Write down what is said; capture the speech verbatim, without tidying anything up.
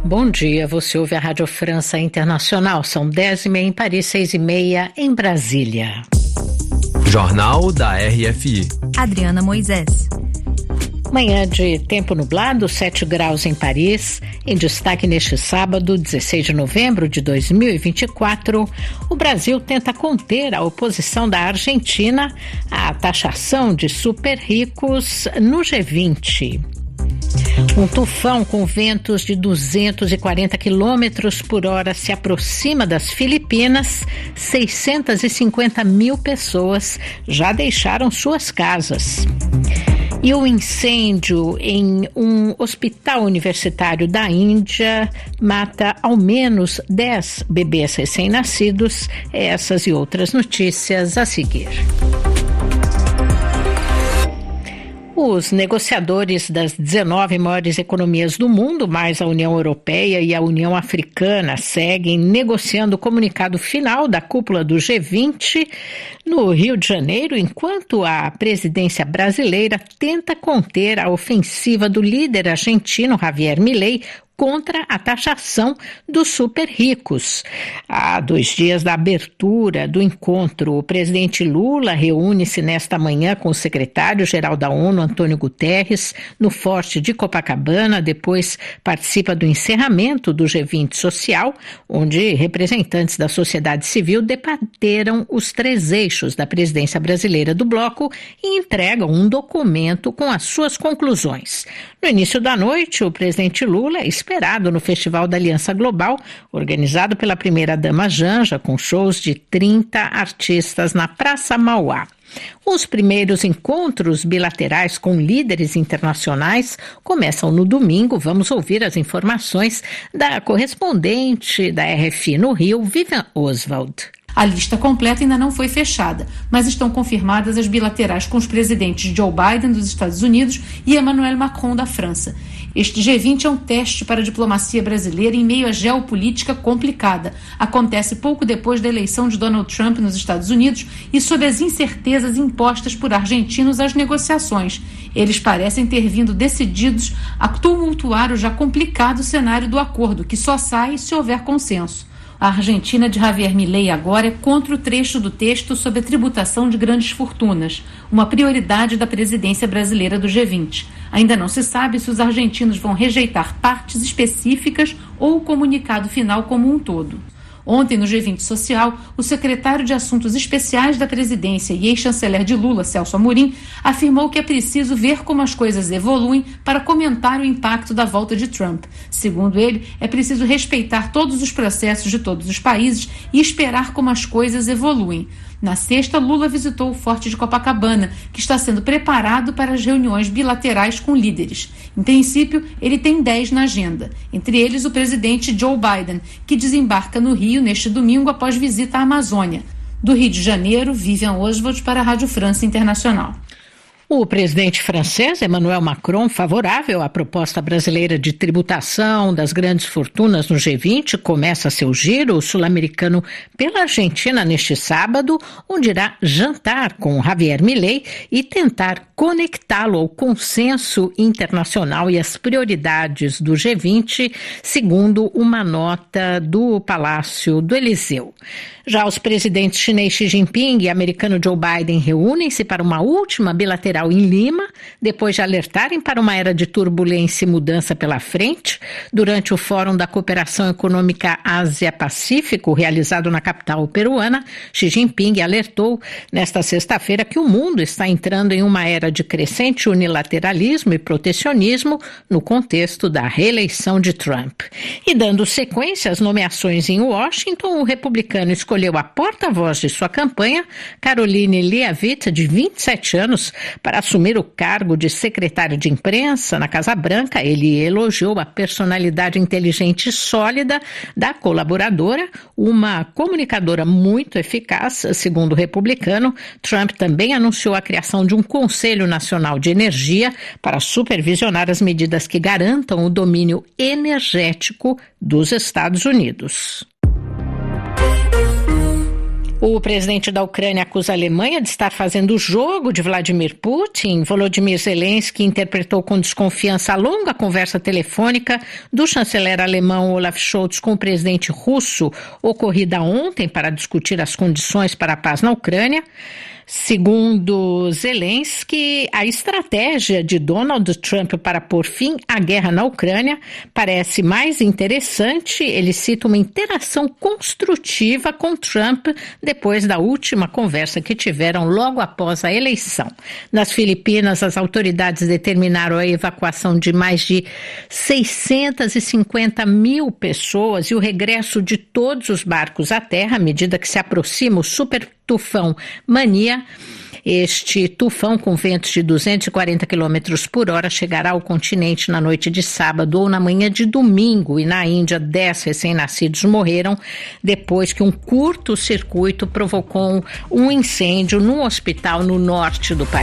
Bom dia, você ouve a Rádio França Internacional. São dez e meia em Paris, seis e meia em Brasília. Jornal da R F I. Adriana Moisés. Manhã de tempo nublado, sete graus em Paris. Em destaque neste sábado, dezesseis de novembro de dois mil e vinte e quatro, o Brasil tenta conter a oposição da Argentina à taxação de super ricos no G vinte. Um tufão com ventos de duzentos e quarenta quilômetros por hora se aproxima das Filipinas. seiscentas e cinquenta mil pessoas já deixaram suas casas. E o incêndio em um hospital universitário da Índia mata ao menos dez bebês recém-nascidos. Essas e outras notícias a seguir. Os negociadores das dezenove maiores economias do mundo, mais a União Europeia e a União Africana, seguem negociando o comunicado final da cúpula do G vinte no Rio de Janeiro, enquanto a presidência brasileira tenta conter a ofensiva do líder argentino Javier Milei contra a taxação dos super ricos. Há dois dias da abertura do encontro, o presidente Lula reúne-se nesta manhã com o secretário-geral da ONU, Antônio Guterres, no Forte de Copacabana. Depois participa do encerramento do G vinte Social, onde representantes da sociedade civil debateram os três eixos da presidência brasileira do bloco e entregam um documento com as suas conclusões. No início da noite, o presidente Lula esperado no Festival da Aliança Global, organizado pela primeira-dama Janja, com shows de trinta artistas na Praça Mauá. Os primeiros encontros bilaterais com líderes internacionais começam no domingo. Vamos ouvir as informações da correspondente da R F I no Rio, Vivian Oswald. A lista completa ainda não foi fechada, mas estão confirmadas as bilaterais com os presidentes Joe Biden, dos Estados Unidos, e Emmanuel Macron, da França. Este G vinte é um teste para a diplomacia brasileira em meio à geopolítica complicada. Acontece pouco depois da eleição de Donald Trump nos Estados Unidos e sob as incertezas impostas por argentinos às negociações. Eles parecem ter vindo decididos a tumultuar o já complicado cenário do acordo, que só sai se houver consenso. A Argentina de Javier Milei agora é contra o trecho do texto sobre a tributação de grandes fortunas, uma prioridade da presidência brasileira do G vinte. Ainda não se sabe se os argentinos vão rejeitar partes específicas ou o comunicado final como um todo. Ontem, no G vinte Social, o secretário de Assuntos Especiais da Presidência e ex-chanceler de Lula, Celso Amorim, afirmou que é preciso ver como as coisas evoluem para comentar o impacto da volta de Trump. Segundo ele, é preciso respeitar todos os processos de todos os países e esperar como as coisas evoluem. Na sexta, Lula visitou o Forte de Copacabana, que está sendo preparado para as reuniões bilaterais com líderes. Em princípio, ele tem dez na agenda, entre eles o presidente Joe Biden, que desembarca no Rio neste domingo após visita à Amazônia. Do Rio de Janeiro, Vivian Oswald para a Rádio França Internacional. O presidente francês, Emmanuel Macron, favorável à proposta brasileira de tributação das grandes fortunas no G vinte, começa seu giro sul-americano pela Argentina neste sábado, onde irá jantar com Javier Milei e tentar conectá-lo ao consenso internacional e às prioridades do G vinte, segundo uma nota do Palácio do Eliseu. Já os presidentes chinês Xi Jinping e americano Joe Biden reúnem-se para uma última bilateral em Lima, depois de alertarem para uma era de turbulência e mudança pela frente. Durante o Fórum da Cooperação Econômica Ásia-Pacífico, realizado na capital peruana, Xi Jinping alertou nesta sexta-feira que o mundo está entrando em uma era de crescente unilateralismo e protecionismo no contexto da reeleição de Trump. E dando sequência às nomeações em Washington, o republicano escolheu a porta-voz de sua campanha, Caroline Leavitt, de vinte e sete anos, para assumir o cargo de secretário de imprensa na Casa Branca. Ele elogiou a personalidade inteligente e sólida da colaboradora, uma comunicadora muito eficaz, segundo o republicano. Trump também anunciou a criação de um Conselho Nacional de Energia para supervisionar as medidas que garantam o domínio energético dos Estados Unidos. O presidente da Ucrânia acusa a Alemanha de estar fazendo o jogo de Vladimir Putin. Volodymyr Zelensky interpretou com desconfiança a longa conversa telefônica do chanceler alemão Olaf Scholz com o presidente russo, ocorrida ontem para discutir as condições para a paz na Ucrânia. Segundo Zelensky, a estratégia de Donald Trump para pôr fim à guerra na Ucrânia parece mais interessante. Ele cita uma interação construtiva com Trump depois da última conversa que tiveram logo após a eleição. Nas Filipinas, as autoridades determinaram a evacuação de mais de seiscentas e cinquenta mil pessoas e o regresso de todos os barcos à terra à medida que se aproxima o super tufão Mania. Este tufão, com ventos de duzentos e quarenta quilômetros por hora, chegará ao continente na noite de sábado ou na manhã de domingo. E na Índia, dez recém-nascidos morreram depois que um curto-circuito provocou um incêndio num hospital no norte do país.